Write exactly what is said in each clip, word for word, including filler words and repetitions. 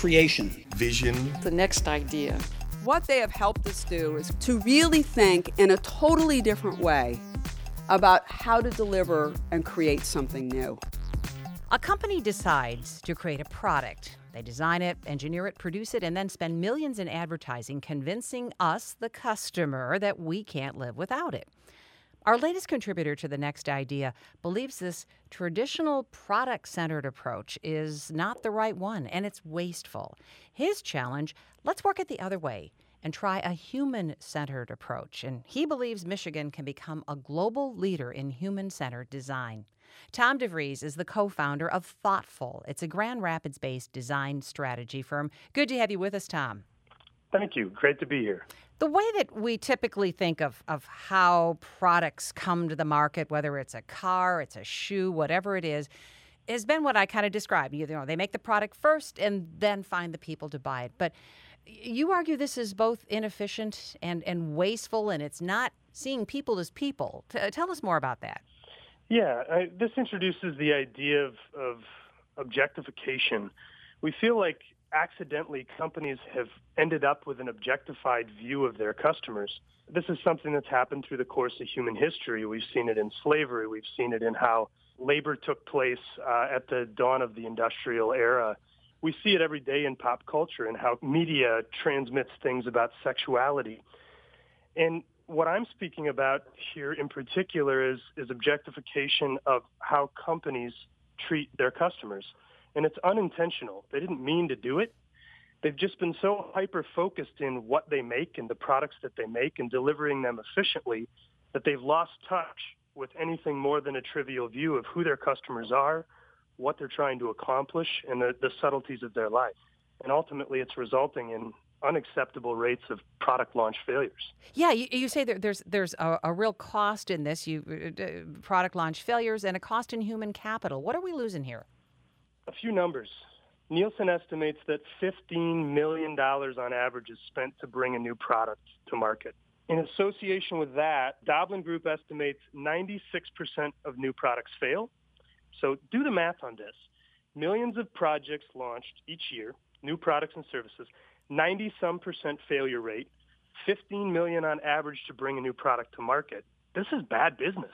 creation, vision, the next idea. What they have helped us do is to really think in a totally different way about how to deliver and create something new. A company decides to create a product. They design it, engineer it, produce it, and then spend millions in advertising convincing us, the customer, that we can't live without it. Our latest contributor to The Next Idea believes this traditional product-centered approach is not the right one, and it's wasteful. His challenge, let's work it the other way and try a human-centered approach. And he believes Michigan can become a global leader in human-centered design. Tom DeVries is the co-founder of Thoughtful. It's a Grand Rapids-based design strategy firm. Good to have you with us, Tom. Thank you. Great to be here. The way that we typically think of, of how products come to the market, whether it's a car, it's a shoe, whatever it is, has been what I kind of described. You know, they make the product first and then find the people to buy it. But you argue this is both inefficient and, and wasteful, and it's not seeing people as people. T- tell us more about that. Yeah, I, this introduces the idea of, of objectification. We feel like accidentally companies have ended up with an objectified view of their customers. This is something that's happened through the course of human history. We've seen it in slavery. We've seen it in how labor took place uh, at the dawn of the industrial era. We see it every day in pop culture and how media transmits things about sexuality. And what I'm speaking about here in particular is, is objectification of how companies treat their customers. And it's unintentional. They didn't mean to do it. They've just been so hyper-focused in what they make and the products that they make and delivering them efficiently that they've lost touch with anything more than a trivial view of who their customers are, what they're trying to accomplish, and the, the subtleties of their life. And ultimately, it's resulting in unacceptable rates of product launch failures. Yeah, you, you say that there's there's a, a real cost in this, you uh, product launch failures, and a cost in human capital. What are we losing here? A few numbers. Nielsen estimates that fifteen million dollars on average is spent to bring a new product to market. In association with that, Doblin Group estimates ninety-six percent of new products fail. So do the math on this. Millions of projects launched each year, new products and services, ninety-some percent failure rate, fifteen million dollars on average to bring a new product to market. This is bad business.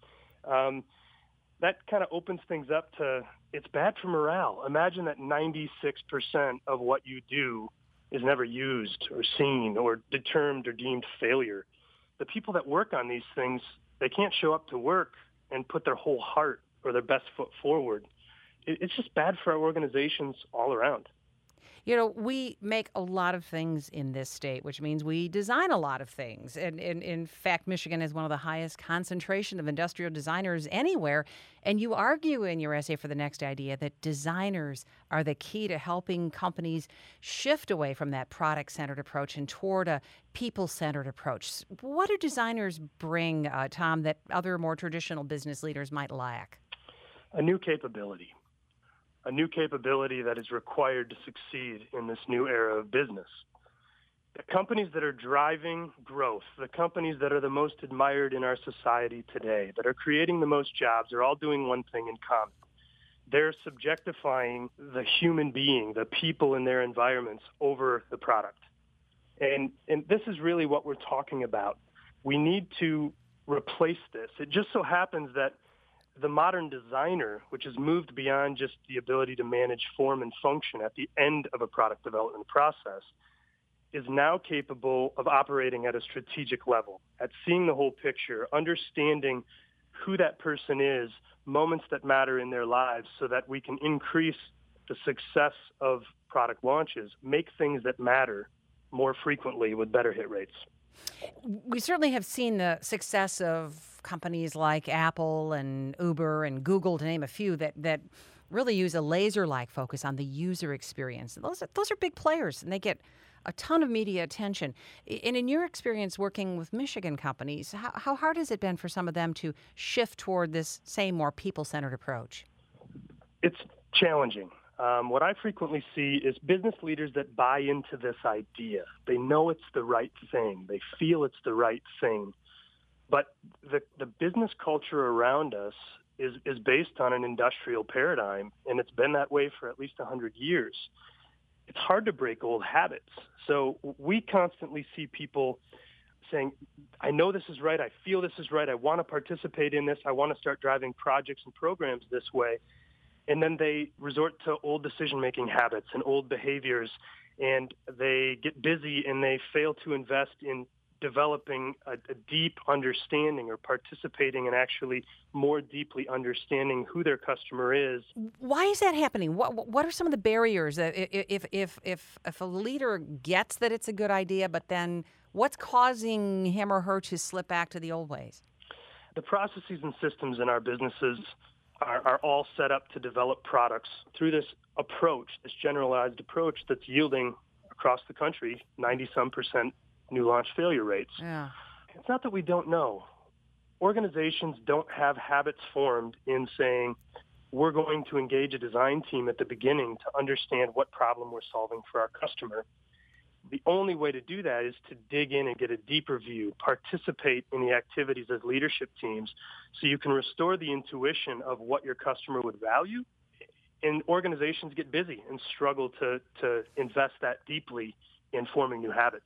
Um, that kind of opens things up to, it's bad for morale. Imagine that ninety-six percent of what you do is never used or seen or determined or deemed failure. The people that work on these things, they can't show up to work and put their whole heart or their best foot forward. It's just bad for our organizations all around. You know, we make a lot of things in this state, which means we design a lot of things. And, and in fact, Michigan has one of the highest concentration of industrial designers anywhere. And you argue in your essay for The Next Idea that designers are the key to helping companies shift away from that product-centered approach and toward a people-centered approach. What do designers bring, uh, Tom, that other more traditional business leaders might lack? A new capability. A new capability that is required to succeed in this new era of business. The companies that are driving growth, the companies that are the most admired in our society today, that are creating the most jobs, are all doing one thing in common. They're subjectifying the human being, the people in their environments, over the product. And, and this is really what we're talking about. We need to replace this. It just so happens that the modern designer, which has moved beyond just the ability to manage form and function at the end of a product development process, is now capable of operating at a strategic level, at seeing the whole picture, understanding who that person is, moments that matter in their lives, so that we can increase the success of product launches, make things that matter more frequently with better hit rates. We certainly have seen the success of companies like Apple and Uber and Google, to name a few, that, that really use a laser-like focus on the user experience. Those are, those are big players, and they get a ton of media attention. And in your experience working with Michigan companies, how, how hard has it been for some of them to shift toward this same more people-centered approach? It's challenging. Um, what I frequently see is business leaders that buy into this idea. They know it's the right thing. They feel it's the right thing. But the, the business culture around us is, is based on an industrial paradigm, and it's been that way for at least one hundred years. it's hard to break old habits. So we constantly see people saying, I know this is right, I feel this is right, I want to participate in this, I want to start driving projects and programs this way. And then they resort to old decision-making habits and old behaviors, and they get busy and they fail to invest in developing a, a deep understanding or participating in actually more deeply understanding who their customer is. Why is that happening? What what are some of the barriers? If if if if a leader gets that it's a good idea, but then what's causing him or her to slip back to the old ways? The processes and systems in our businesses are, are all set up to develop products through this approach, this generalized approach that's yielding across the country ninety-some percent new launch failure rates. Yeah. It's not that we don't know. Organizations don't have habits formed in saying, we're going to engage a design team at the beginning to understand what problem we're solving for our customer. The only way to do that is to dig in and get a deeper view, participate in the activities as leadership teams so you can restore the intuition of what your customer would value. And organizations get busy and struggle to, to invest that deeply in forming new habits.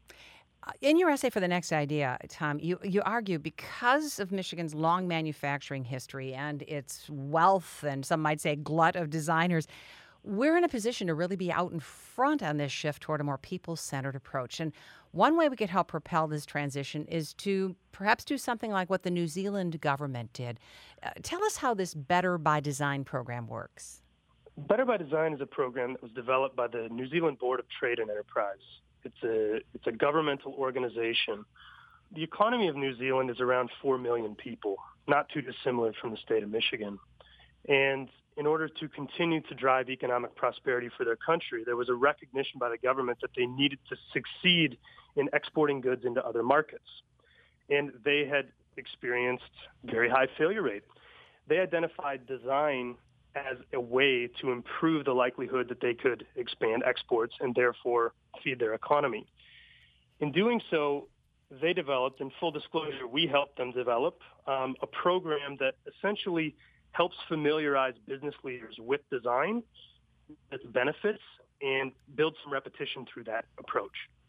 In your essay for The Next Idea, Tom, you, you argue because of Michigan's long manufacturing history and its wealth and some might say glut of designers, we're in a position to really be out in front on this shift toward a more people-centered approach. And one way we could help propel this transition is to perhaps do something like what the New Zealand government did. Uh, tell us how this Better by Design program works. Better by Design is a program that was developed by the New Zealand Board of Trade and Enterprise. It's a it's a governmental organization. The economy of New Zealand is around four million people, not too dissimilar from the state of Michigan. And in order to continue to drive economic prosperity for their country, there was a recognition by the government that they needed to succeed in exporting goods into other markets. And they had experienced very high failure rate. They identified design as a way to improve the likelihood that they could expand exports and therefore feed their economy. In doing so, they developed, in full disclosure, we helped them develop um, a program that essentially helps familiarize business leaders with design, its benefits, and build some repetition through that approach.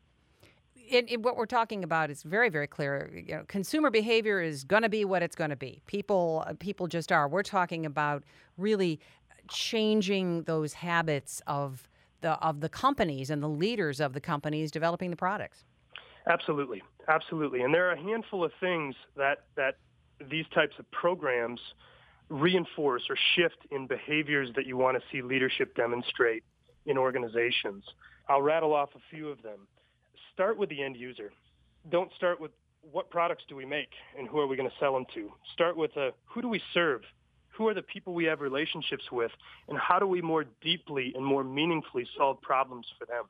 In, in what we're talking about is very, very clear. You know, consumer behavior is going to be what it's going to be. People, people just are. We're talking about really changing those habits of the of the companies and the leaders of the companies developing the products. Absolutely, absolutely. And there are a handful of things that that these types of programs reinforce or shift in behaviors that you want to see leadership demonstrate in organizations. I'll rattle off a few of them. Start with the end user. Don't start with what products do we make and who are we going to sell them to. Start with a, who do we serve? Who are the people we have relationships with? And how do we more deeply and more meaningfully solve problems for them?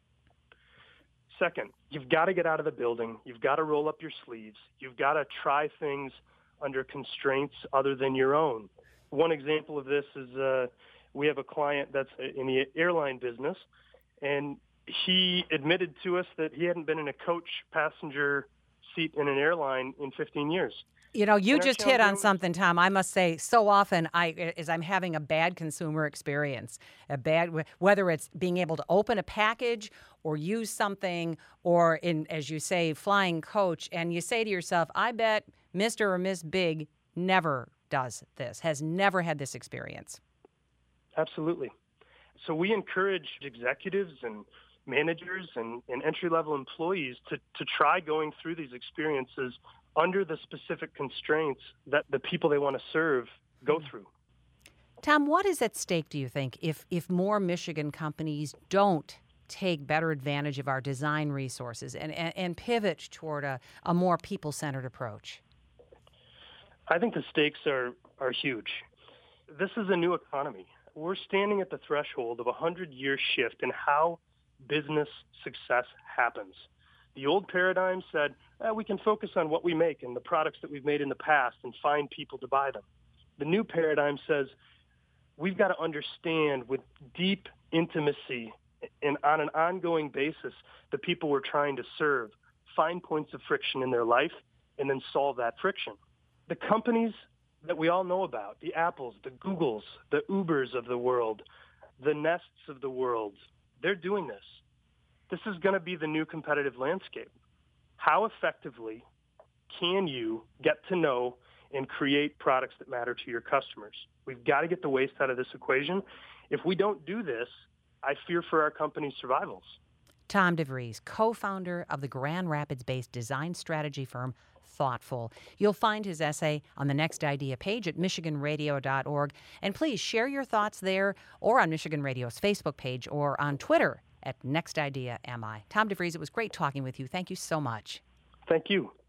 Second, you've got to get out of the building. You've got to roll up your sleeves. You've got to try things under constraints other than your own. One example of this is uh, we have a client that's in the airline business, and he admitted to us that he hadn't been in a coach passenger seat in an airline in fifteen years. You know, you just hit on something, Tom. I must say, so often I, as I'm having a bad consumer experience, a bad, whether it's being able to open a package or use something, or in, as you say, flying coach, and you say to yourself, I bet Mister or Miss Big never does this, has never had this experience. Absolutely. So we encourage executives and managers and, and entry-level employees to, to try going through these experiences under the specific constraints that the people they want to serve go through. Tom, what is at stake, do you think, if, if more Michigan companies don't take better advantage of our design resources and, and, and pivot toward a, a more people-centered approach? I think the stakes are, are huge. This is a new economy. We're standing at the threshold of a hundred-year shift in how business success happens. The old paradigm said, eh, we can focus on what we make and the products that we've made in the past and find people to buy them. The new paradigm says, we've got to understand with deep intimacy and on an ongoing basis the people we're trying to serve, find points of friction in their life, and then solve that friction. The companies that we all know about, the Apples, the Googles, the Ubers of the world, the Nests of the world, they're doing this. This is going to be the new competitive landscape. How effectively can you get to know and create products that matter to your customers? We've got to get the waste out of this equation. If we don't do this, I fear for our company's survivals. Tom DeVries, co-founder of the Grand Rapids-based design strategy firm Thoughtful. You'll find his essay on the Next Idea page at michigan radio dot org. And please share your thoughts there or on Michigan Radio's Facebook page or on Twitter at Next Idea M I. Tom DeVries, it was great talking with you. Thank you so much. Thank you.